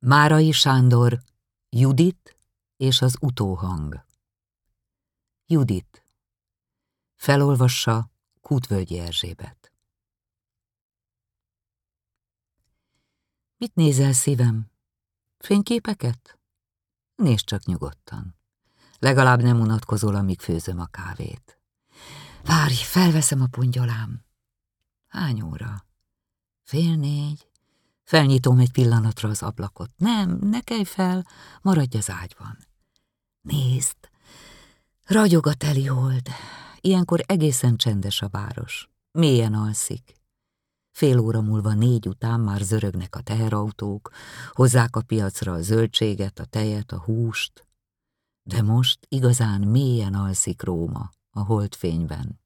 Márai Sándor, Judit és az utóhang. Judit. Felolvassa Kútvölgyi Erzsébet. Mit nézel, szívem? Fényképeket? Nézd csak nyugodtan. Legalább nem unatkozol, amíg főzöm a kávét. Várj, felveszem a pongyolám. Hány óra? 3:30. Felnyitom egy pillanatra az ablakot. Nem, ne kelj fel, maradj az ágyban. Nézd, ragyog a teli hold. Ilyenkor egészen csendes a város. Mélyen alszik. Fél óra múlva 4 után már zörögnek a teherautók, hozzák a piacra a zöldséget, a tejet, a húst. De most igazán mélyen alszik Róma a holdfényben.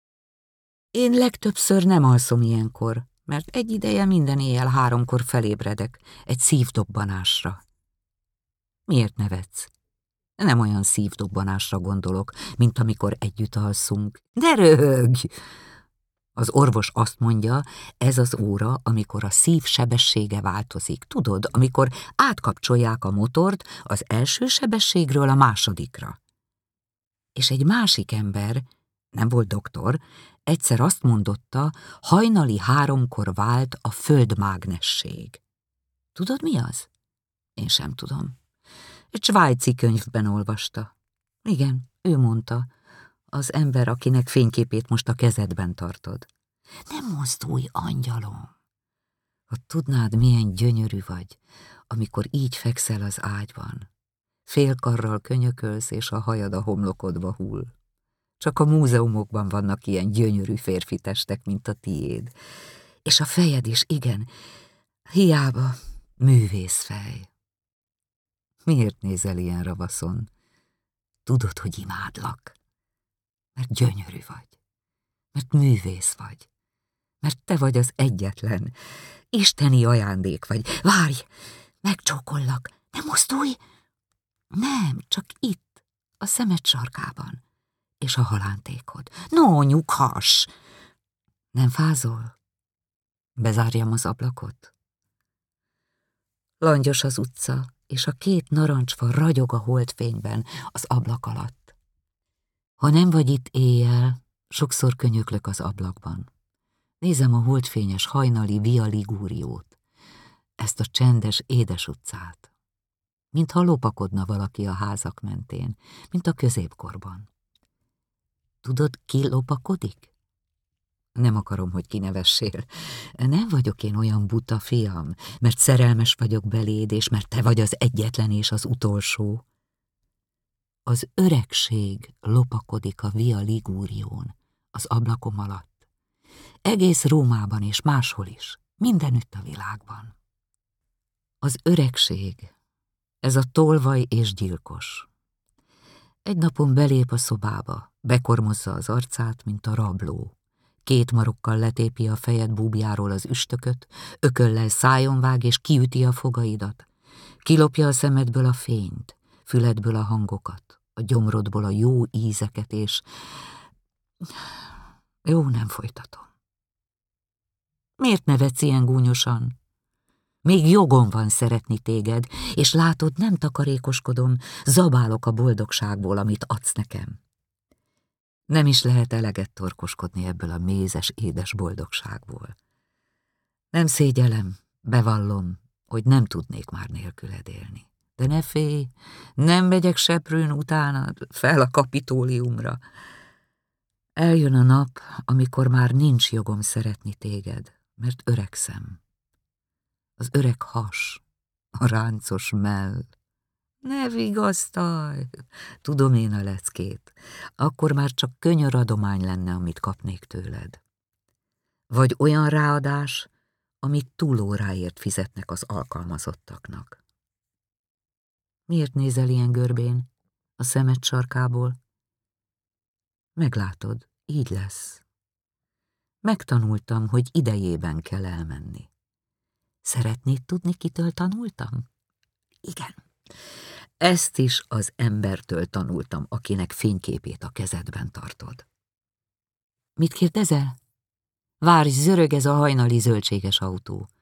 Én legtöbbször nem alszom ilyenkor, mert egy ideje minden éjjel 3-kor felébredek egy szívdobbanásra. Miért nevetsz? Nem olyan szívdobbanásra gondolok, mint amikor együtt alszunk. De röhögj! Az orvos azt mondja, ez az óra, amikor a szív sebessége változik. Tudod, amikor átkapcsolják a motort az első sebességről a másodikra. És egy másik ember, nem volt doktor, egyszer azt mondotta, hajnali 3-kor vált a földmágnesség. Tudod, mi az? Én sem tudom. Egy svájci könyvben olvasta. Igen, ő mondta, az ember, akinek fényképét most a kezedben tartod. Nem mozdulj, angyalom! Ha tudnád, milyen gyönyörű vagy, amikor így fekszel az ágyban. Félkarral könyökölsz, és a hajad a homlokodba hull. Csak a múzeumokban vannak ilyen gyönyörű férfi testek, mint a tiéd. És a fejed is, igen, hiába művészfej. Miért nézel ilyen ravaszon? Tudod, hogy imádlak. Mert gyönyörű vagy. Mert művész vagy. Mert te vagy az egyetlen. Isteni ajándék vagy. Várj, megcsókollak. Nem mozdulj! Nem, csak itt, a szemed sarkában. És a halántékod. No, nyughass! Nem fázol? Bezárjam az ablakot? Langyos az utca, és a 2 narancsfa ragyog a holdfényben az ablak alatt. Ha nem vagy itt éjjel, sokszor könyöklök az ablakban. Nézem a holdfényes hajnali Via Liguriót, ezt a csendes, édes utcát. Mintha lopakodna valaki a házak mentén, mint a középkorban. Tudod, ki lopakodik? Nem akarom, hogy kinevessél. Nem vagyok én olyan buta, fiam, mert szerelmes vagyok beléd, és mert te vagy az egyetlen és az utolsó. Az öregség lopakodik a Via Ligurión, az ablakom alatt. Egész Rómában és máshol is, mindenütt a világban. Az öregség, ez a tolvaj és gyilkos. Egy napon belép a szobába, bekormozza az arcát, mint a rabló. 2 marokkal letépi a fejed búbjáról az üstököt, ököllel szájon vág és kiüti a fogaidat. Kilopja a szemedből a fényt, füledből a hangokat, a gyomrodból a jó ízeket, és... Jó, nem folytatom. Miért nevetsz ilyen gúnyosan? Még jogom van szeretni téged, és látod, nem takarékoskodom, zabálok a boldogságból, amit adsz nekem. Nem is lehet eleget torkoskodni ebből a mézes, édes boldogságból. Nem szégyellem, bevallom, hogy nem tudnék már nélküled élni. De ne félj, nem megyek seprőn utánad, fel a Kapitóliumra. Eljön a nap, amikor már nincs jogom szeretni téged, mert öregszem. Az öreg has, a ráncos mell. Ne vigasztalj, tudom én a leckét, akkor már csak könyöradomány lenne, amit kapnék tőled. Vagy olyan ráadás, amit túlóráért fizetnek az alkalmazottaknak. Miért nézel ilyen görbén a szemed sarkából? Meglátod, így lesz. Megtanultam, hogy idejében kell elmenni. Szeretnéd tudni, kitől tanultam? Igen. Ezt is az embertől tanultam, akinek fényképét a kezedben tartod. Mit kérdezel? Várj, zörög ez a hajnali zöldséges autó.